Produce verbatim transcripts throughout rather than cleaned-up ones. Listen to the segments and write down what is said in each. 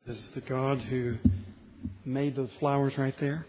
Is the God who made those flowers right there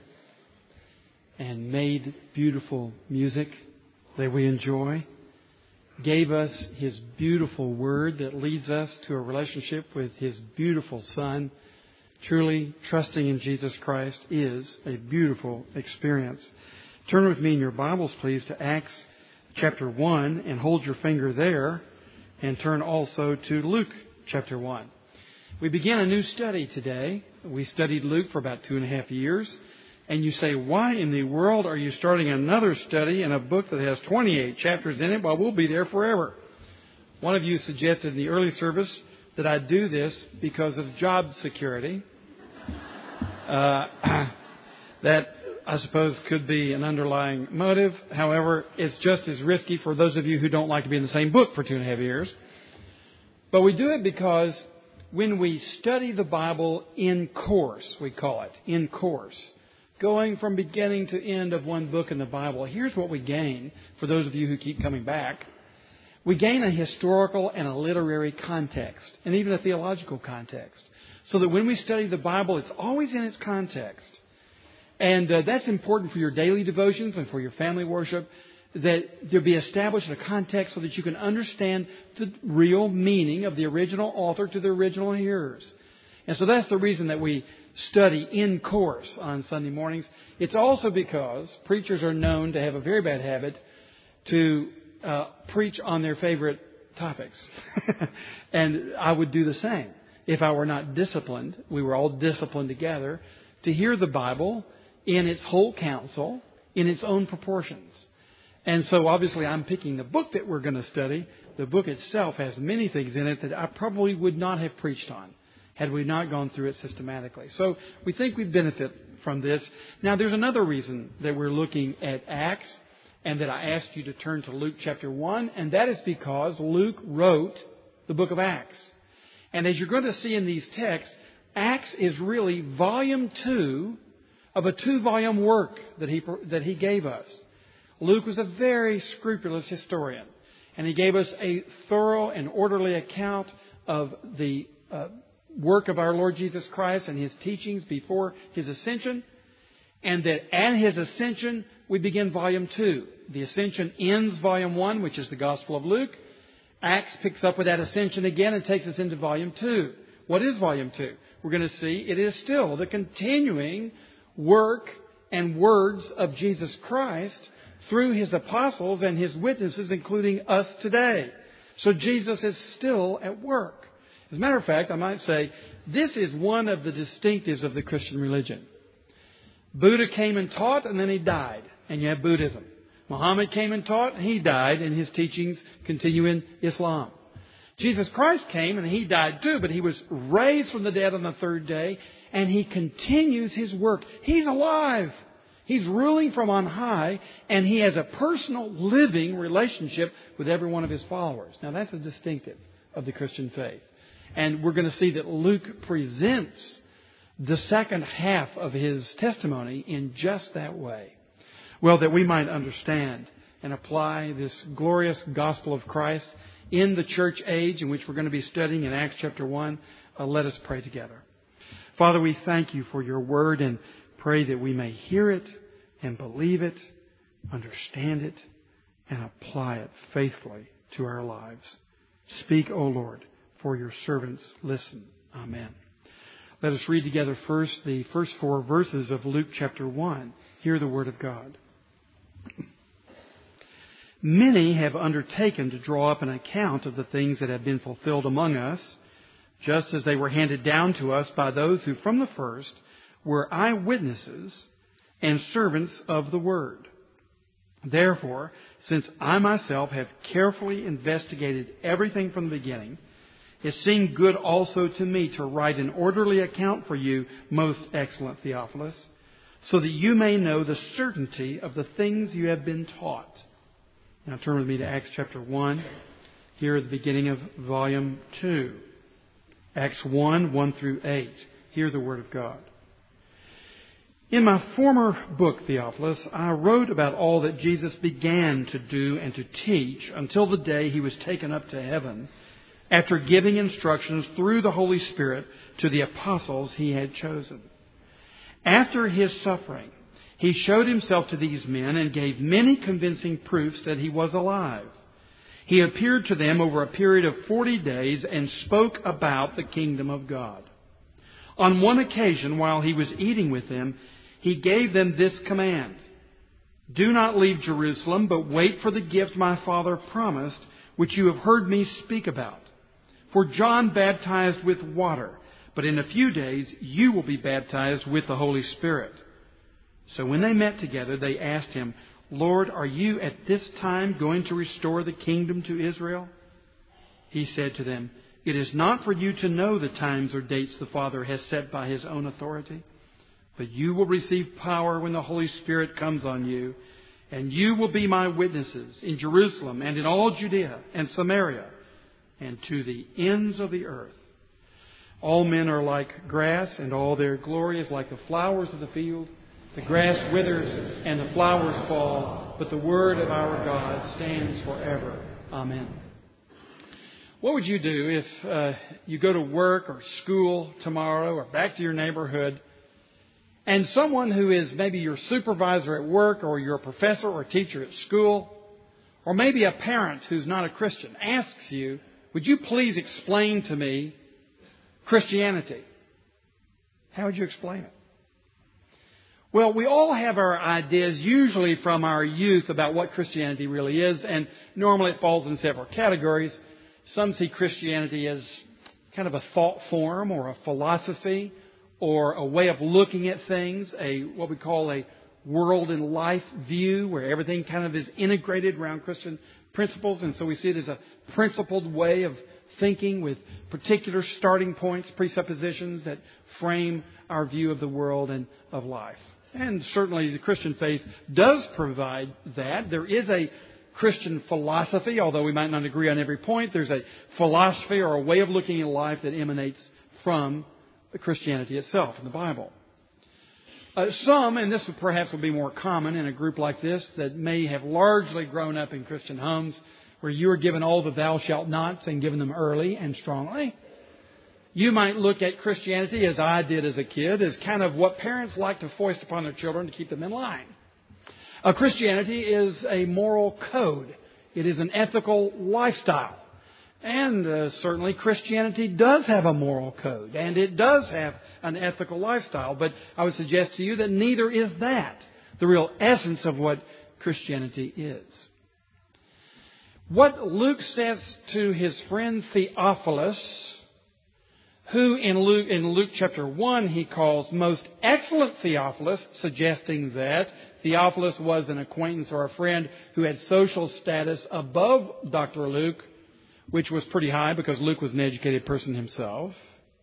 and made beautiful music that we enjoy, gave us His beautiful Word that leads us to a relationship with His beautiful Son. Truly, trusting in Jesus Christ is a beautiful experience. Turn with me in your Bibles, please, to Acts chapter one and hold your finger there, and turn also to Luke chapter one. We began a new study today. We studied Luke for about two and a half years. And you say, why in the world are you starting another study in a book that has twenty-eight chapters in it? Well, we'll be there forever. One of you suggested in the early service that I do this because of job security. Uh, that, I suppose, could be an underlying motive. However, it's just as risky for those of you who don't like to be in the same book for two and a half years. But we do it because when we study the Bible in course, we call it, in course, going from beginning to end of one book in the Bible, here's what we gain for those of you who keep coming back. We gain a historical and a literary context, and even a theological context, so that when we study the Bible, it's always in its context. And uh, that's important for your daily devotions and for your family worship, that there be established in a context so that you can understand the real meaning of the original author to the original hearers. And so that's the reason that we study in course on Sunday mornings. It's also because preachers are known to have a very bad habit to uh, preach on their favorite topics. And I would do the same if I were not disciplined. We were all disciplined together to hear the Bible in its whole counsel, in its own proportions. And so obviously I'm picking the book that we're going to study. The book itself has many things in it that I probably would not have preached on had we not gone through it systematically. So we think we benefit from this. Now there's another reason that we're looking at Acts and that I asked you to turn to Luke chapter one, and that is because Luke wrote the book of Acts. And as you're going to see in these texts, Acts is really volume two of a two-volume work that he that he gave us. Luke was a very scrupulous historian, and he gave us a thorough and orderly account of the uh, work of our Lord Jesus Christ and His teachings before His ascension, and that at His ascension we begin volume two. The ascension ends volume one, which is the Gospel of Luke. Acts picks up with that ascension again and takes us into volume two. What is volume two? We're going to see it is still the continuing work and words of Jesus Christ through His apostles and His witnesses, including us today. So Jesus is still at work. As a matter of fact, I might say, this is one of the distinctives of the Christian religion. Buddha came and taught, and then he died, and you have Buddhism. Muhammad came and taught, and he died, and his teachings continue in Islam. Jesus Christ came, and He died too, but He was raised from the dead on the third day, and He continues His work. He's alive. He's ruling from on high, and He has a personal, living relationship with every one of His followers. Now, that's a distinctive of the Christian faith. And we're going to see that Luke presents the second half of his testimony in just that way. Well, that we might understand and apply this glorious gospel of Christ in the church age in which we're going to be studying in Acts chapter one, uh, let us pray together. Father, we thank You for Your word and pray that we may hear it and believe it, understand it, and apply it faithfully to our lives. Speak, O Lord, for Your servants listen. Amen. Let us read together first the first four verses of Luke chapter one. Hear the word of God. Many have undertaken to draw up an account of the things that have been fulfilled among us, just as they were handed down to us by those who from the first were eyewitnesses and servants of the word. Therefore, since I myself have carefully investigated everything from the beginning, it seemed good also to me to write an orderly account for you, most excellent Theophilus, so that you may know the certainty of the things you have been taught. Now turn with me to Acts chapter one, here at the beginning of volume two. Acts one, one through eight. Hear the word of God. In my former book, Theophilus, I wrote about all that Jesus began to do and to teach until the day He was taken up to heaven, after giving instructions through the Holy Spirit to the apostles He had chosen. After His suffering, He showed Himself to these men and gave many convincing proofs that He was alive. He appeared to them over a period of forty days and spoke about the kingdom of God. On one occasion, while He was eating with them, He gave them this command: "Do not leave Jerusalem, but wait for the gift my Father promised, which you have heard me speak about. For John baptized with water, but in a few days you will be baptized with the Holy Spirit." So when they met together, they asked Him, "Lord, are you at this time going to restore the kingdom to Israel?" He said to them, "It is not for you to know the times or dates the Father has set by His own authority, but you will receive power when the Holy Spirit comes on you, and you will be my witnesses in Jerusalem and in all Judea and Samaria and to the ends of the earth. All men are like grass, and all their glory is like the flowers of the field. The grass withers and the flowers fall, but the word of our God stands forever." Amen. What would you do if uh, you go to work or school tomorrow or back to your neighborhood, and someone who is maybe your supervisor at work or your professor or teacher at school, or maybe a parent who's not a Christian, asks you, "Would you please explain to me Christianity?" How would you explain it? Well, we all have our ideas, usually from our youth, about what Christianity really is, and normally it falls in several categories. Some see Christianity as kind of a thought form or a philosophy or a way of looking at things, a what we call a world and life view where everything kind of is integrated around Christian principles. And so we see it as a principled way of thinking with particular starting points, presuppositions that frame our view of the world and of life. And certainly the Christian faith does provide that. There is a Christian philosophy, although we might not agree on every point. There's a philosophy or a way of looking at life that emanates from Christianity itself in the Bible. Uh, some, and this would perhaps will be more common in a group like this that may have largely grown up in Christian homes where you are given all the thou shalt nots and given them early and strongly. You might look at Christianity, as I did as a kid, as kind of what parents like to foist upon their children to keep them in line. Uh, Christianity is a moral code. It is an ethical lifestyle. And uh, certainly Christianity does have a moral code, and it does have an ethical lifestyle. But I would suggest to you that neither is that the real essence of what Christianity is. What Luke says to his friend Theophilus, who in Luke, in Luke chapter one he calls most excellent Theophilus, suggesting that Theophilus was an acquaintance or a friend who had social status above Doctor Luke, which was pretty high because Luke was an educated person himself.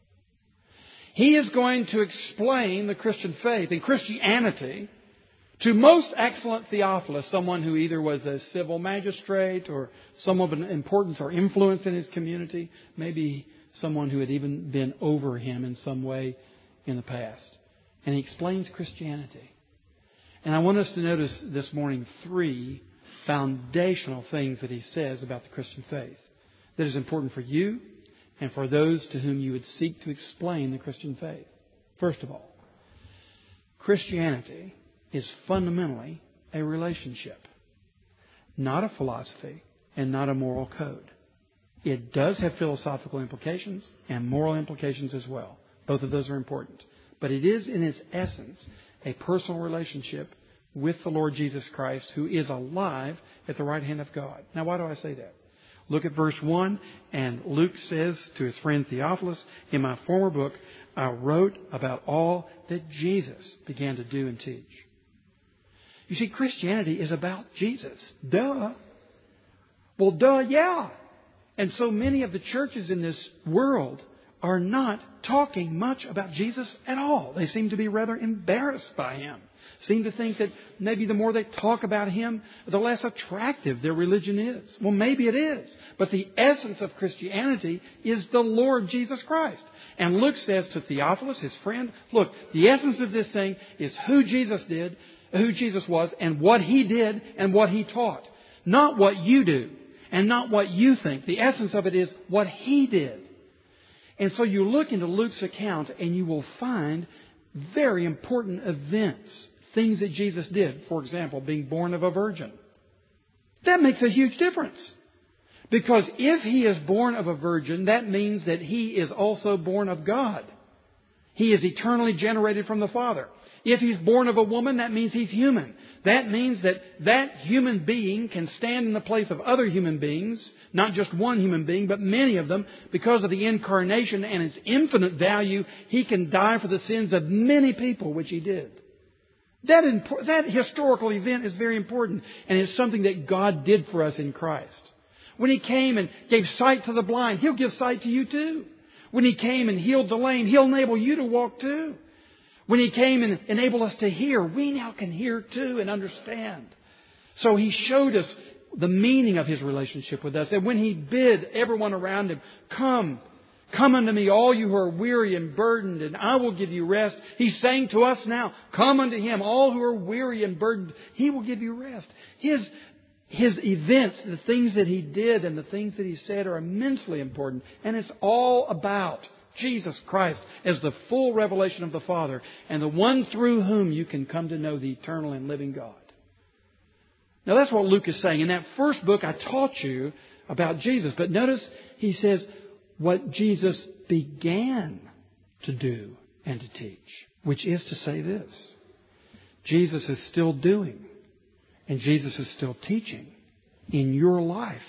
He is going to explain the Christian faith and Christianity to most excellent Theophilus, someone who either was a civil magistrate or someone of importance or influence in his community, maybe someone who had even been over him in some way in the past. And he explains Christianity. And I want us to notice this morning three foundational things that he says about the Christian faith that is important for you and for those to whom you would seek to explain the Christian faith. First of all, Christianity is fundamentally a relationship, not a philosophy and not a moral code. It does have philosophical implications and moral implications as well. Both of those are important. But it is in its essence a personal relationship with the Lord Jesus Christ, who is alive at the right hand of God. Now, why do I say that? Look at verse one, and Luke says to his friend Theophilus, "In my former book, I wrote about all that Jesus began to do and teach." You see, Christianity is about Jesus. Duh. Well, duh, yeah. And so many of the churches in this world are not talking much about Jesus at all. They seem to be rather embarrassed by Him. Seem to think that maybe the more they talk about Him, the less attractive their religion is. Well, maybe it is. But the essence of Christianity is the Lord Jesus Christ. And Luke says to Theophilus, his friend, look, the essence of this thing is who Jesus did, who Jesus was, and what He did and what He taught. Not what you do, and not what you think. The essence of it is what He did. And so you look into Luke's account and you will find very important events, things that Jesus did. For example, being born of a virgin. That makes a huge difference. Because if He is born of a virgin, that means that He is also born of God. He is eternally generated from the Father. If He's born of a woman, that means He's human. That means that that human being can stand in the place of other human beings, not just one human being, but many of them. Because of the incarnation and its infinite value, He can die for the sins of many people, which He did. That, impo- that historical event is very important, and it's something that God did for us in Christ. When He came and gave sight to the blind, He'll give sight to you too. When He came and healed the lame, He'll enable you to walk too. When He came and enabled us to hear, we now can hear too and understand. So He showed us the meaning of His relationship with us. And when He bid everyone around Him, come, come unto me, all you who are weary and burdened, and I will give you rest. He's saying to us now, come unto Him, all who are weary and burdened. He will give you rest. His His events, the things that He did and the things that He said are immensely important. And it's all about Jesus Christ as the full revelation of the Father and the one through whom you can come to know the eternal and living God. Now that's what Luke is saying. In that first book I taught you about Jesus. But notice he says what Jesus began to do and to teach. Which is to say this. Jesus is still doing. And Jesus is still teaching in your life.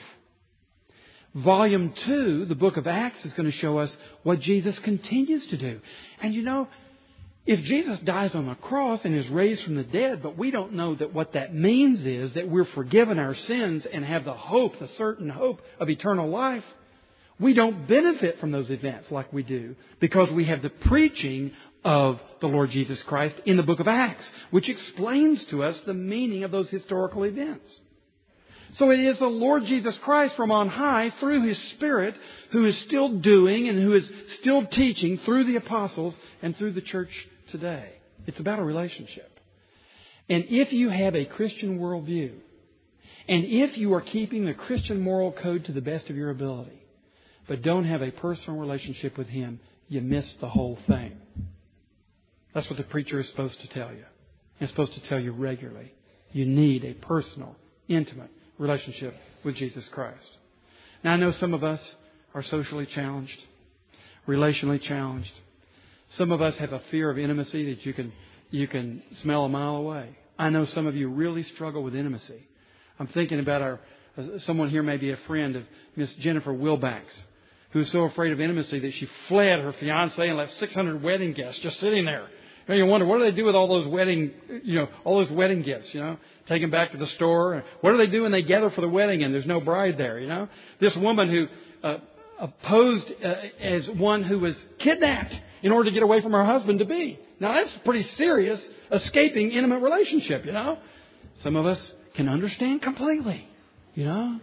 Volume two, the book of Acts, is going to show us what Jesus continues to do. And you know, if Jesus dies on the cross and is raised from the dead, but we don't know that what that means is that we're forgiven our sins and have the hope, the certain hope of eternal life, we don't benefit from those events like we do because we have the preaching of the Lord Jesus Christ in the book of Acts, which explains to us the meaning of those historical events. So it is the Lord Jesus Christ from on high through His Spirit who is still doing and who is still teaching through the apostles and through the church today. It's about a relationship. And if you have a Christian worldview, and if you are keeping the Christian moral code to the best of your ability, but don't have a personal relationship with Him, you miss the whole thing. That's what the preacher is supposed to tell you. He's supposed to tell you regularly. You need a personal, intimate relationship with Jesus Christ. Now I know some of us are socially challenged, relationally challenged. Some of us have a fear of intimacy that you can you can smell a mile away. I know some of you really struggle with intimacy. I'm thinking about our uh, someone here may be a friend of Miss Jennifer Wilbacks, who was so afraid of intimacy that she fled her fiancé and left six hundred wedding guests just sitting there. And you wonder, what do they do with all those wedding, you know, all those wedding gifts, you know? Take them back to the store. What do they do when they gather for the wedding and there's no bride there, you know? This woman who uh, posed uh, as one who was kidnapped in order to get away from her husband-to-be. Now, that's a pretty serious escaping intimate relationship, you know? Some of us can understand completely, you know?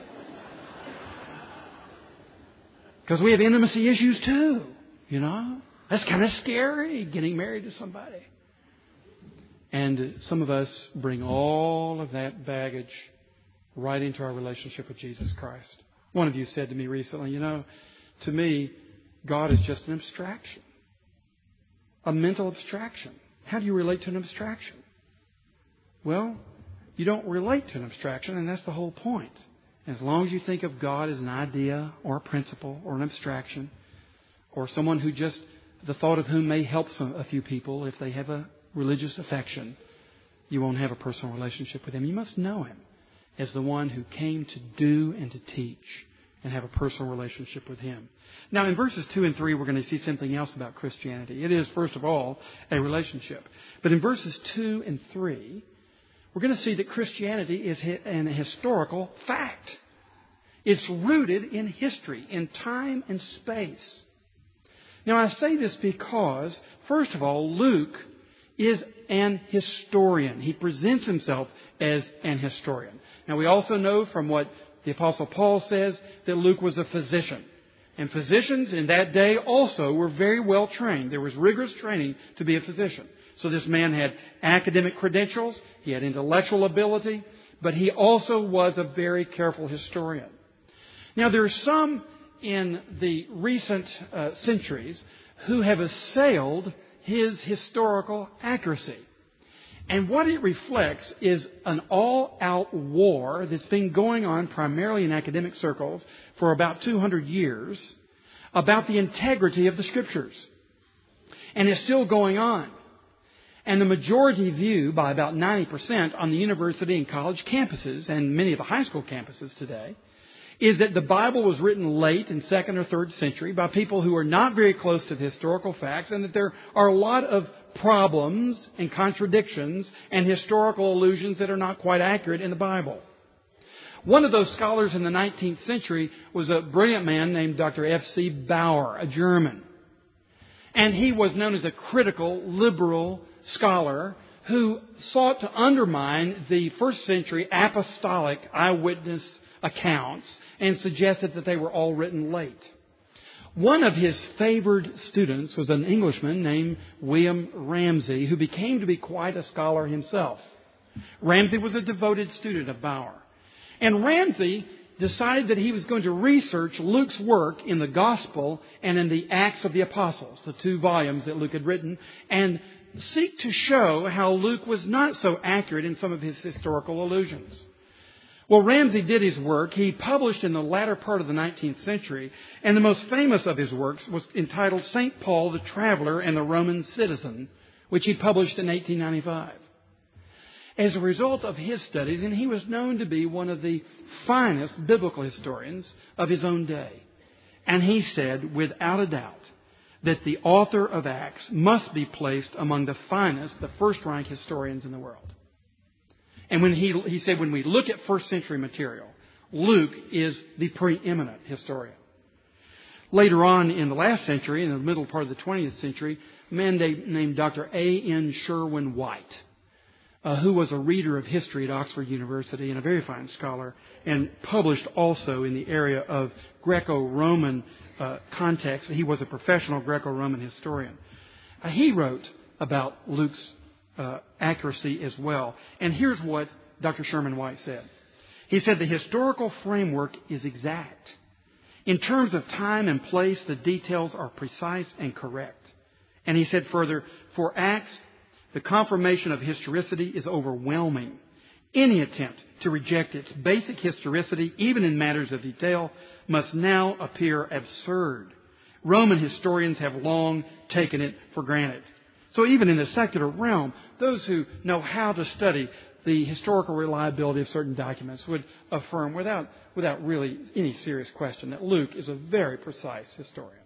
Because we have intimacy issues too, you know? That's kind of scary, getting married to somebody. And some of us bring all of that baggage right into our relationship with Jesus Christ. One of you said to me recently, you know, to me, God is just an abstraction. A mental abstraction. How do you relate to an abstraction? Well, you don't relate to an abstraction, and that's the whole point. As long as you think of God as an idea or a principle or an abstraction or someone who just, the thought of whom may help some, a few people if they have a religious affection, you won't have a personal relationship with Him. You must know Him as the one who came to do and to teach and have a personal relationship with Him. Now, in verses two and three, we're going to see something else about Christianity. It is, first of all, a relationship. But in verses two and three, we're going to see that Christianity is an historical fact. It's rooted in history, in time and space. Now, I say this because, first of all, Luke is an historian. He presents himself as an historian. Now, we also know from what the Apostle Paul says that Luke was a physician. And physicians in that day also were very well trained. There was rigorous training to be a physician. So this man had academic credentials. He had intellectual ability. but he also was a very careful historian. Now, there are some in the recent uh, centuries who have assailed his historical accuracy. And what it reflects is an all-out war that's been going on primarily in academic circles for about two hundred years about the integrity of the Scriptures. And it's still going on. And the majority view, by about ninety percent on the university and college campuses and many of the high school campuses today, is that the Bible was written late in second or third century by people who are not very close to the historical facts, and that there are a lot of problems and contradictions and historical allusions that are not quite accurate in the Bible. One of those scholars in the nineteenth century was a brilliant man named Doctor F C Bauer, a German. And he was known as a critical, liberal scholar who sought to undermine the first century apostolic eyewitness accounts and suggested that they were all written late. One of his favored students was an Englishman named William Ramsay, who became to be quite a scholar himself. Ramsay was a devoted student of Bauer. And Ramsay decided that he was going to research Luke's work in the Gospel and in the Acts of the Apostles, the two volumes that Luke had written, and seek to show how Luke was not so accurate in some of his historical allusions. Well, Ramsay did his work. He published in the latter part of the nineteenth century, and the most famous of his works was entitled Saint Paul the Traveler and the Roman Citizen, which he published in eighteen ninety-five. As a result of his studies, and he was known to be one of the finest biblical historians of his own day, and he said, without a doubt, that the author of Acts must be placed among the finest, the first-rank historians in the world. And when he, he said, when we look at first century material, Luke is the preeminent historian. Later on in the last century, in the middle part of the twentieth century, a man named Doctor A N Sherwin-White, uh, who was a reader of history at Oxford University and a very fine scholar, and published also in the area of Greco-Roman uh, context. He was a professional Greco-Roman historian. Uh, he wrote about Luke's Uh, accuracy as well. And here's what Doctor Sherwin-White said. He said, the historical framework is exact. In terms of time and place, the details are precise and correct. And he said further, for Acts, the confirmation of historicity is overwhelming. Any attempt to reject its basic historicity, even in matters of detail, must now appear absurd. Roman historians have long taken it for granted. So even in the secular realm, those who know how to study the historical reliability of certain documents would affirm without, without really any serious question that Luke is a very precise historian.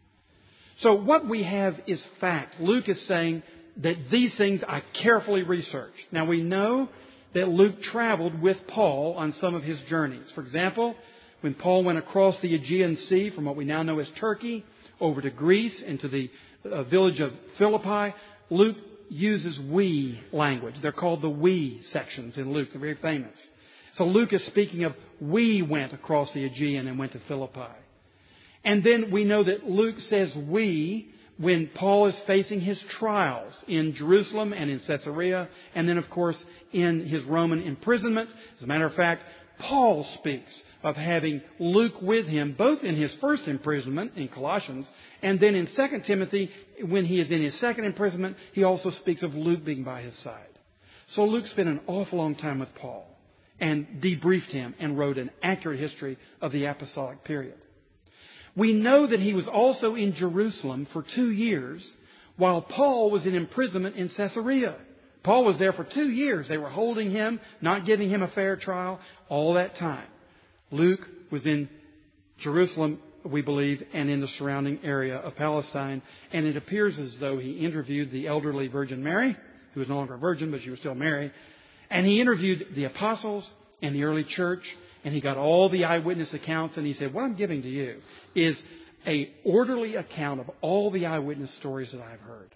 So what we have is fact. Luke is saying that these things I carefully researched. Now we know that Luke traveled with Paul on some of his journeys. For example, when Paul went across the Aegean Sea from what we now know as Turkey over to Greece into the uh, village of Philippi, Luke uses we language. They're called the we sections in Luke. They're very famous. So Luke is speaking of we went across the Aegean and went to Philippi. And then we know that Luke says we when Paul is facing his trials in Jerusalem and in Caesarea, and then, of course, in his Roman imprisonment. As a matter of fact, Paul speaks of having Luke with him both in his first imprisonment in Colossians and then in Second Timothy when he is in his second imprisonment. He also speaks of Luke being by his side. So Luke spent an awful long time with Paul and debriefed him and wrote an accurate history of the apostolic period. We know that he was also in Jerusalem for two years while Paul was in imprisonment in Caesarea. Paul was there for two years. They were holding him, not giving him a fair trial, all that time. Luke was in Jerusalem, we believe, and in the surrounding area of Palestine. And it appears as though he interviewed the elderly Virgin Mary, who was no longer a virgin, but she was still Mary. And he interviewed the apostles and the early church. And he got all the eyewitness accounts. And he said, what I'm giving to you is an orderly account of all the eyewitness stories that I've heard.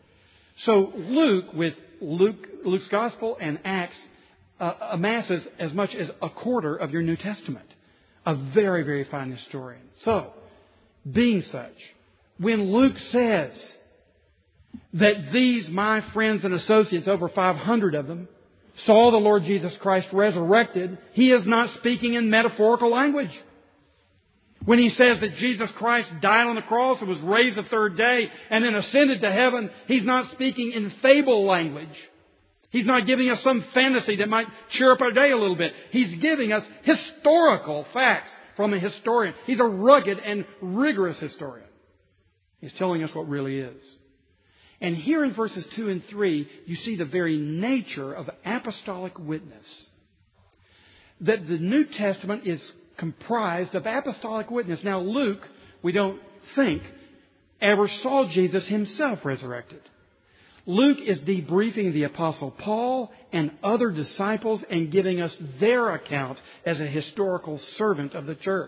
So Luke, with Luke, Luke's Gospel and Acts, uh, amasses as much as a quarter of your New Testament. A very, very fine historian. So, being such, when Luke says that these, my friends and associates, over five hundred of them, saw the Lord Jesus Christ resurrected, he is not speaking in metaphorical language. When he says that Jesus Christ died on the cross and was raised the third day and then ascended to heaven, he's not speaking in fable language. He's not giving us some fantasy that might cheer up our day a little bit. He's giving us historical facts from a historian. He's a rugged and rigorous historian. He's telling us what really is. And here in verses two and three, you see the very nature of apostolic witness. That the New Testament is comprised of apostolic witness. Now, Luke, we don't think, ever saw Jesus himself resurrected. Luke is debriefing the Apostle Paul and other disciples and giving us their account as a historical servant of the church.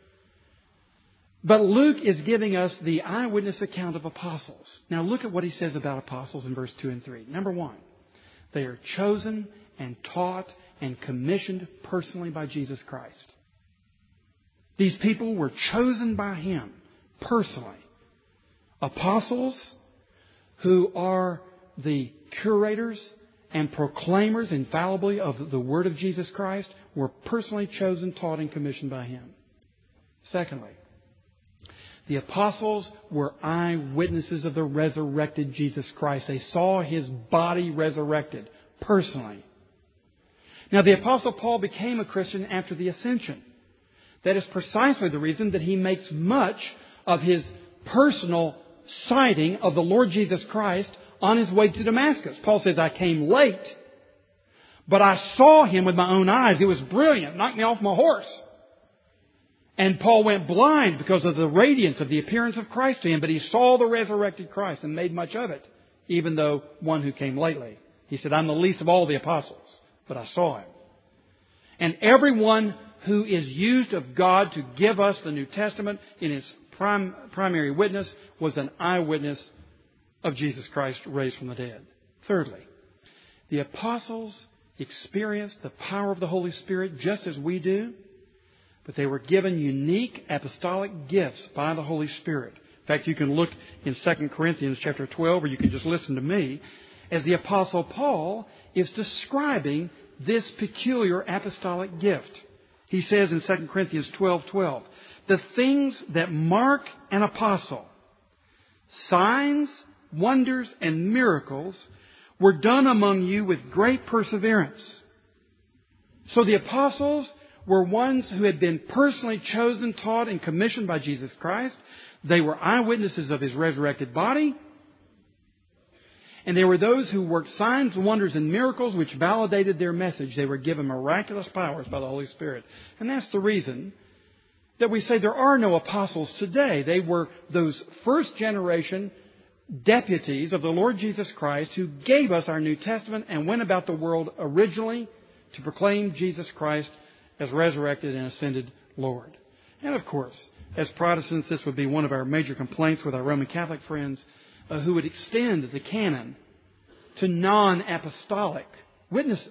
But Luke is giving us the eyewitness account of apostles. Now look at what he says about apostles in verse two and three. Number one, they are chosen and taught and commissioned personally by Jesus Christ. These people were chosen by Him personally. Apostles who are the curators and proclaimers infallibly of the Word of Jesus Christ were personally chosen, taught, and commissioned by Him. Secondly, the apostles were eyewitnesses of the resurrected Jesus Christ. They saw His body resurrected personally. Now, the Apostle Paul became a Christian after the ascension. That is precisely the reason that he makes much of his personal sighting of the Lord Jesus Christ on his way to Damascus. Paul says, I came late, but I saw Him with my own eyes. It was brilliant. Knocked me off my horse. And Paul went blind because of the radiance of the appearance of Christ to him, but he saw the resurrected Christ and made much of it, even though one who came lately. He said, I'm the least of all the apostles, but I saw Him. And everyone who is used of God to give us the New Testament in His prim- primary witness was an eyewitness of Jesus Christ raised from the dead. Thirdly, the apostles experienced the power of the Holy Spirit just as we do, but they were given unique apostolic gifts by the Holy Spirit. In fact, you can look in Second Corinthians chapter twelve, or you can just listen to me, as the Apostle Paul is describing this peculiar apostolic gift. He says in Second Corinthians twelve twelve, the things that mark an apostle, signs, wonders, and miracles, were done among you with great perseverance. So the apostles were ones who had been personally chosen, taught, and commissioned by Jesus Christ. They were eyewitnesses of His resurrected body. And there were those who worked signs, wonders, and miracles which validated their message. They were given miraculous powers by the Holy Spirit. And that's the reason that we say there are no apostles today. They were those first generation deputies of the Lord Jesus Christ who gave us our New Testament and went about the world originally to proclaim Jesus Christ as resurrected and ascended Lord. And of course, as Protestants, this would be one of our major complaints with our Roman Catholic friends uh, who would extend the canon to non-apostolic witnesses.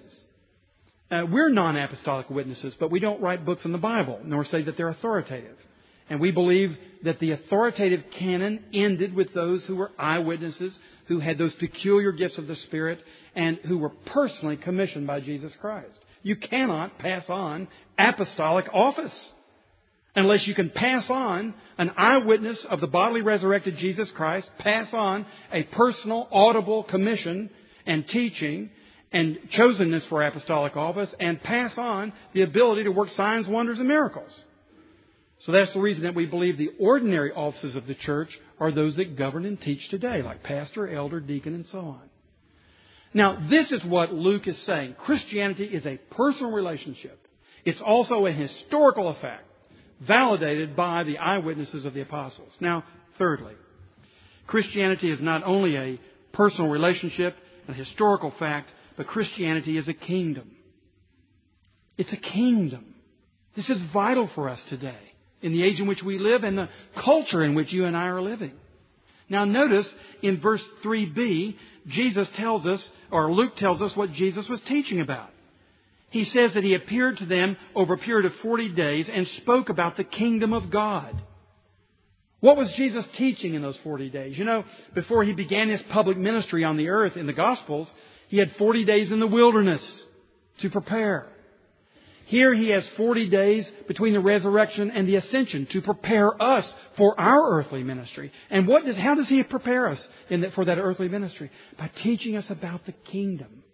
Uh, we're non-apostolic witnesses, but we don't write books in the Bible, nor say that they're authoritative. And we believe that the authoritative canon ended with those who were eyewitnesses, who had those peculiar gifts of the Spirit, and who were personally commissioned by Jesus Christ. You cannot pass on apostolic office unless you can pass on an eyewitness of the bodily resurrected Jesus Christ, pass on a personal, audible commission and teaching and chosenness for apostolic office, and pass on the ability to work signs, wonders, and miracles. So that's the reason that we believe the ordinary offices of the church are those that govern and teach today, like pastor, elder, deacon, and so on. Now, this is what Luke is saying. Christianity is a personal relationship. It's also a historical fact, validated by the eyewitnesses of the apostles. Now, thirdly, Christianity is not only a personal relationship, a historical fact, but Christianity is a kingdom. It's a kingdom. This is vital for us today, in the age in which we live and the culture in which you and I are living. Now notice in verse three b, Jesus tells us, or Luke tells us what Jesus was teaching about. He says that He appeared to them over a period of forty days and spoke about the kingdom of God. What was Jesus teaching in those forty days? You know, before He began His public ministry on the earth in the Gospels, He had forty days in the wilderness to prepare. Here He has forty days between the resurrection and the ascension to prepare us for our earthly ministry. And what does, how does He prepare us in that, for that earthly ministry? By teaching us about the kingdom.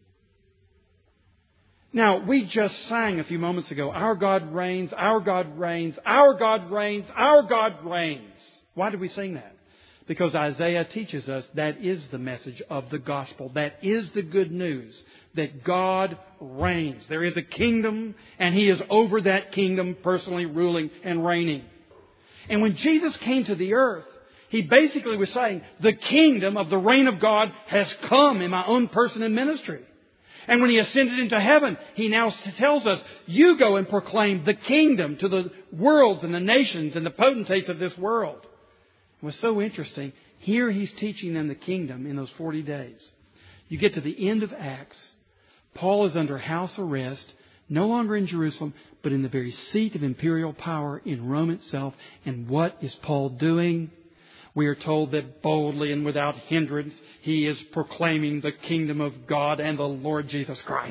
Now, we just sang a few moments ago, our God reigns, our God reigns, our God reigns, our God reigns. Why did we sing that? Because Isaiah teaches us that is the message of the gospel. That is the good news. That God reigns. There is a kingdom, and He is over that kingdom, personally ruling and reigning. And when Jesus came to the earth, He basically was saying, the kingdom of the reign of God has come in my own person and ministry. And when He ascended into heaven, He now tells us, you go and proclaim the kingdom to the worlds and the nations and the potentates of this world. It was so interesting. Here He's teaching them the kingdom in those forty days. You get to the end of Acts. Paul is under house arrest, no longer in Jerusalem, but in the very seat of imperial power in Rome itself. And what is Paul doing? We are told that boldly and without hindrance, he is proclaiming the kingdom of God and the Lord Jesus Christ.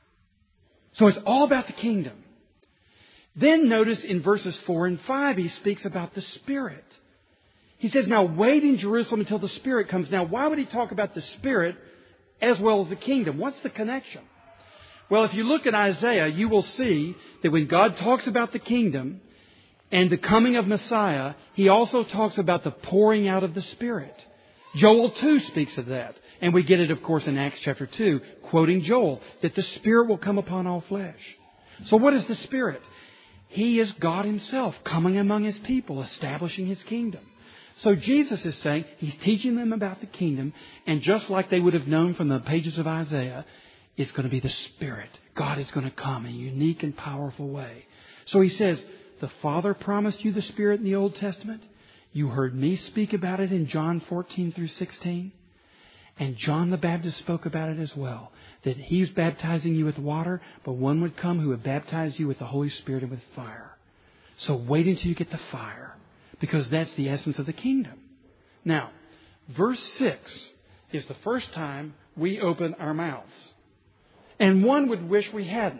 So it's all about the kingdom. Then notice in verses four and five, he speaks about the Spirit. He says, now wait in Jerusalem until the Spirit comes. Now, why would he talk about the Spirit as well as the kingdom? What's the connection? Well, if you look at Isaiah, you will see that when God talks about the kingdom and the coming of Messiah, He also talks about the pouring out of the Spirit. Joel too speaks of that. And we get it, of course, in Acts chapter two, quoting Joel, that the Spirit will come upon all flesh. So what is the Spirit? He is God Himself coming among His people, establishing His kingdom. So Jesus is saying, He's teaching them about the kingdom, and just like they would have known from the pages of Isaiah, it's going to be the Spirit. God is going to come in a unique and powerful way. So He says, the Father promised you the Spirit in the Old Testament. You heard Me speak about it in John fourteen through sixteen. And John the Baptist spoke about it as well. That He's baptizing you with water, but one would come who would baptize you with the Holy Spirit and with fire. So wait until you get the fire. Because that's the essence of the kingdom. Now, verse six is the first time we open our mouths. And one would wish we hadn't.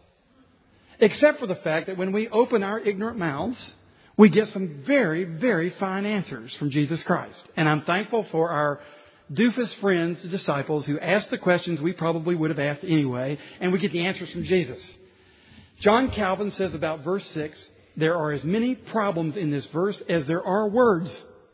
Except for the fact that when we open our ignorant mouths, we get some very, very fine answers from Jesus Christ. And I'm thankful for our doofus friends, the disciples, who ask the questions we probably would have asked anyway, and we get the answers from Jesus. John Calvin says about verse six, there are as many problems in this verse as there are words.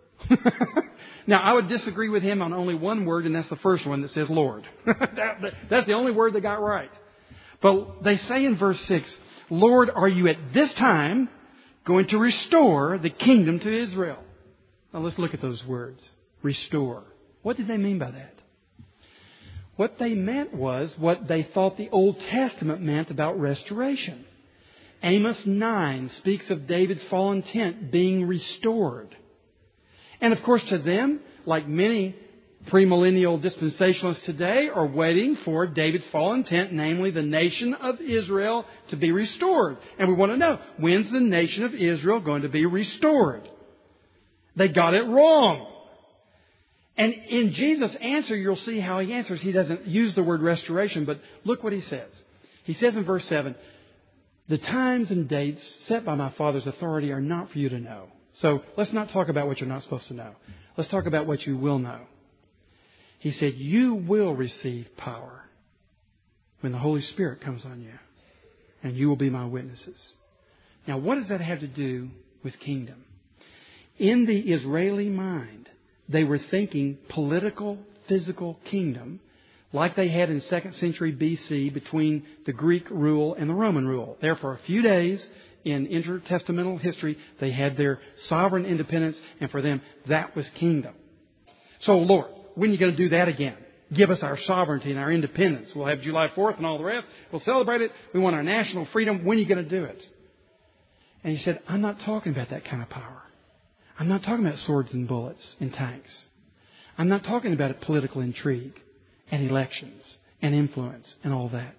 Now, I would disagree with him on only one word, and that's the first one that says Lord. that, that's the only word they got right. But they say in verse six, Lord, are you at this time going to restore the kingdom to Israel? Now, let's look at those words. Restore. What did they mean by that? What they meant was what they thought the Old Testament meant about restoration. Amos nine speaks of David's fallen tent being restored. And of course to them, like many premillennial dispensationalists today, are waiting for David's fallen tent, namely the nation of Israel, to be restored. And we want to know, when's the nation of Israel going to be restored? They got it wrong. And in Jesus' answer, you'll see how He answers. He doesn't use the word restoration, but look what He says. He says in verse seven, the times and dates set by my Father's authority are not for you to know. So let's not talk about what you're not supposed to know. Let's talk about what you will know. He said, you will receive power when the Holy Spirit comes on you, and you will be my witnesses. Now, what does that have to do with kingdom? In the Israeli mind, they were thinking political, physical kingdom, like they had in second century B C between the Greek rule and the Roman rule. There for a few days in intertestamental history, they had their sovereign independence, and for them, that was kingdom. So, Lord, when are you going to do that again? Give us our sovereignty and our independence. We'll have July fourth and all the rest. We'll celebrate it. We want our national freedom. When are you going to do it? And He said, I'm not talking about that kind of power. I'm not talking about swords and bullets and tanks. I'm not talking about political intrigue and elections and influence and all that.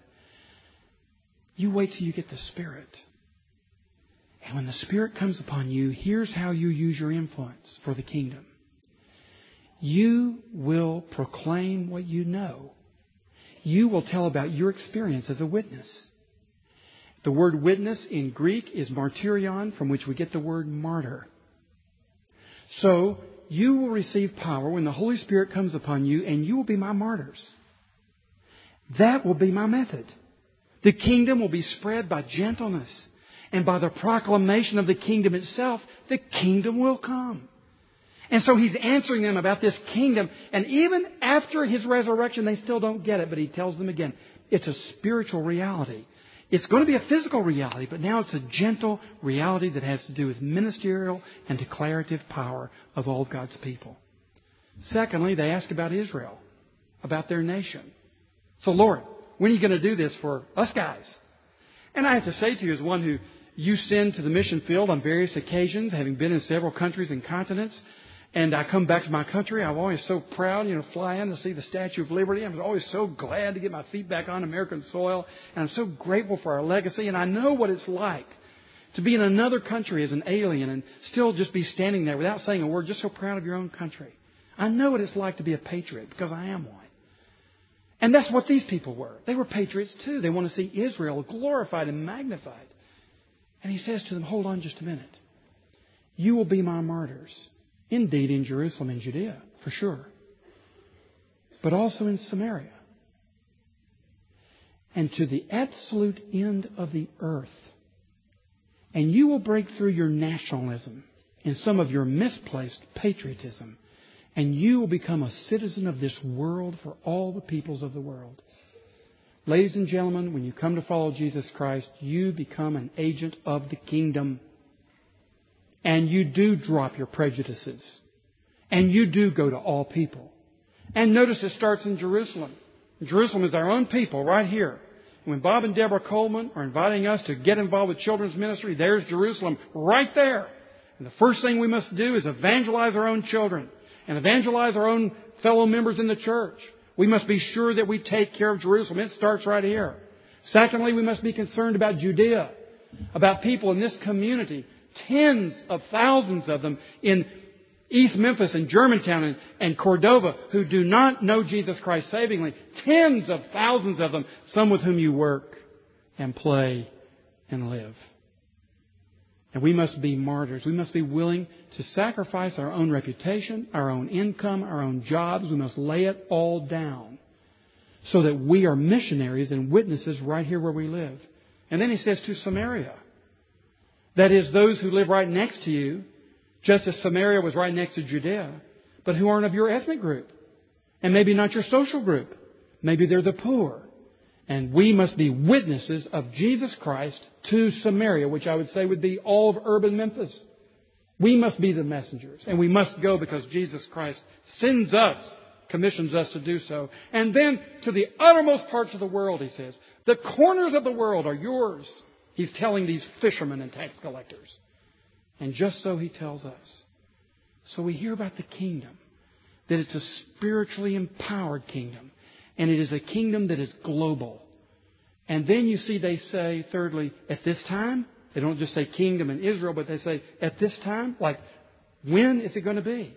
You wait till you get the Spirit. And when the Spirit comes upon you, here's how you use your influence for the kingdom. You will proclaim what you know. you will tell about your experience as a witness. The word witness in Greek is martyrion, from which we get the word martyr. So, you will receive power when the Holy Spirit comes upon you, and you will be my martyrs. That will be my method. The kingdom will be spread by gentleness, and by the proclamation of the kingdom itself, the kingdom will come. And so He's answering them about this kingdom. And even after His resurrection, they still don't get it. But He tells them again, it's a spiritual reality. It's going to be a physical reality, but now it's a gentle reality that has to do with ministerial and declarative power of all of God's people. Secondly, they ask about Israel, about their nation. So, Lord, when are you going to do this for us guys? And I have to say to you, as one who you send to the mission field on various occasions, having been in several countries and continents, and I come back to my country, I'm always so proud, you know, fly in to see the Statue of Liberty. I'm always so glad to get my feet back on American soil. And I'm so grateful for our legacy. And I know what it's like to be in another country as an alien and still just be standing there without saying a word, just so proud of your own country. I know what it's like to be a patriot because I am one. And that's what these people were. They were patriots too. They want to see Israel glorified and magnified. And He says to them, hold on just a minute. You will be my martyrs. Indeed, in Jerusalem and Judea, for sure. But also in Samaria. And to the absolute end of the earth. And you will break through your nationalism and some of your misplaced patriotism. And you will become a citizen of this world for all the peoples of the world. Ladies and gentlemen, when you come to follow Jesus Christ, you become an agent of the kingdom. And you do drop your prejudices. And you do go to all people. And notice it starts in Jerusalem. Jerusalem is our own people right here. When Bob and Deborah Coleman are inviting us to get involved with children's ministry, there's Jerusalem right there. And the first thing we must do is evangelize our own children and evangelize our own fellow members in the church. We must be sure that we take care of Jerusalem. It starts right here. Secondly, we must be concerned about Judea, about people in this community. Tens of thousands of them in East Memphis and Germantown and, and Cordova who do not know Jesus Christ savingly. Tens of thousands of them, some with whom you work and play and live. And we must be martyrs. We must be willing to sacrifice our own reputation, our own income, our own jobs. We must lay it all down so that we are missionaries and witnesses right here where we live. And then He says to Samaria. That is, those who live right next to you, just as Samaria was right next to Judea, but who aren't of your ethnic group. And maybe not your social group. Maybe they're the poor. And we must be witnesses of Jesus Christ to Samaria, which I would say would be all of urban Memphis. We must be the messengers. And we must go because Jesus Christ sends us, commissions us to do so. And then to the uttermost parts of the world, He says. The corners of the world are yours. He's telling these fishermen and tax collectors. And just so He tells us. So we hear about the kingdom. That it's a spiritually empowered kingdom. And it is a kingdom that is global. And then you see they say, thirdly, at this time. They don't just say kingdom in Israel, but they say, at this time? Like, when is it going to be?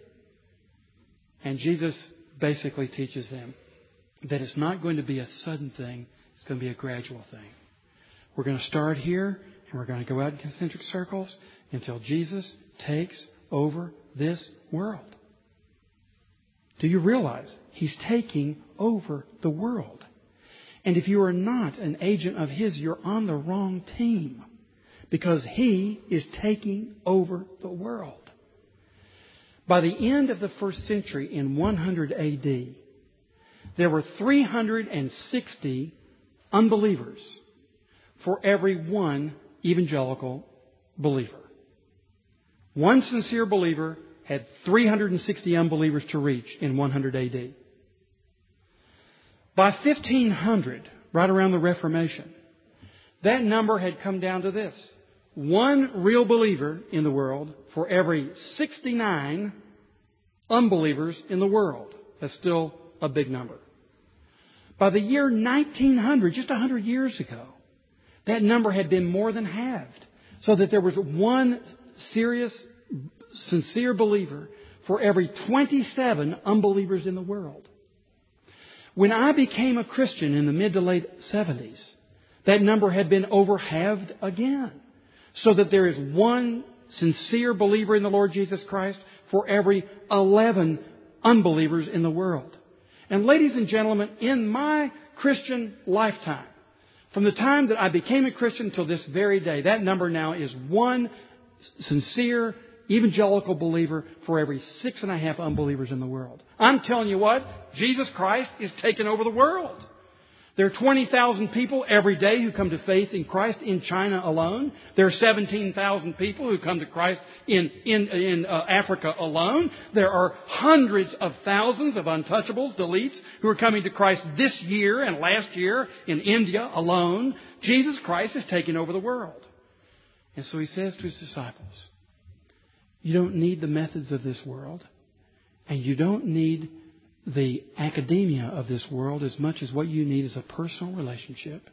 And Jesus basically teaches them that it's not going to be a sudden thing. It's going to be a gradual thing. We're going to start here, and we're going to go out in concentric circles until Jesus takes over this world. Do you realize He's taking over the world? And if you are not an agent of His, you're on the wrong team. Because He is taking over the world. By the end of the first century, in one hundred A D, there were three hundred sixty unbelievers for every one evangelical believer. One sincere believer had three hundred sixty unbelievers to reach in one hundred A D. By fifteen hundred, right around the Reformation, that number had come down to this. One real believer in the world for every sixty-nine unbelievers in the world. That's still a big number. By the year nineteen hundred, just one hundred years ago, that number had been more than halved. So that there was one serious, sincere believer for every twenty-seven unbelievers in the world. When I became a Christian in the mid to late seventies, that number had been over halved again. So that there is one sincere believer in the Lord Jesus Christ for every eleven unbelievers in the world. And ladies and gentlemen, in my Christian lifetime, from the time that I became a Christian till this very day, that number now is one sincere evangelical believer for every six and a half unbelievers in the world. I'm telling you what, Jesus Christ is taking over the world. There are twenty thousand people every day who come to faith in Christ in China alone. There are seventeen thousand people who come to Christ in, in, in uh, Africa alone. There are hundreds of thousands of untouchables, deletes, who are coming to Christ this year and last year in India alone. Jesus Christ is taking over the world. And so He says to His disciples, you don't need the methods of this world, and you don't need the academia of this world as much as what you need is a personal relationship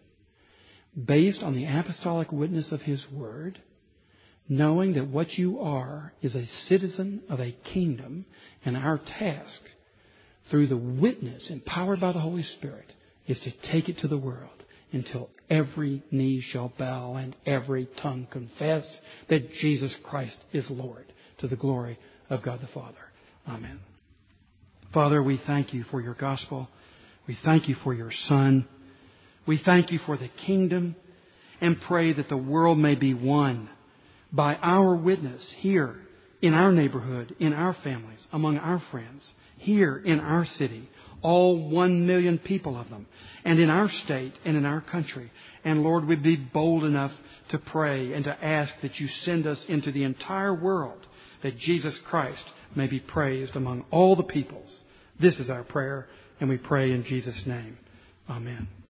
based on the apostolic witness of His Word, knowing that what you are is a citizen of a kingdom, and our task through the witness empowered by the Holy Spirit is to take it to the world until every knee shall bow and every tongue confess that Jesus Christ is Lord, to the glory of God the Father. Amen. Father, we thank You for Your gospel. We thank You for Your Son. We thank You for the kingdom, and pray that the world may be won by our witness here in our neighborhood, in our families, among our friends, here in our city, all one million people of them, and in our state and in our country. And Lord, we'd be bold enough to pray and to ask that You send us into the entire world, that Jesus Christ may be praised among all the peoples. This is our prayer, and we pray in Jesus' name. Amen.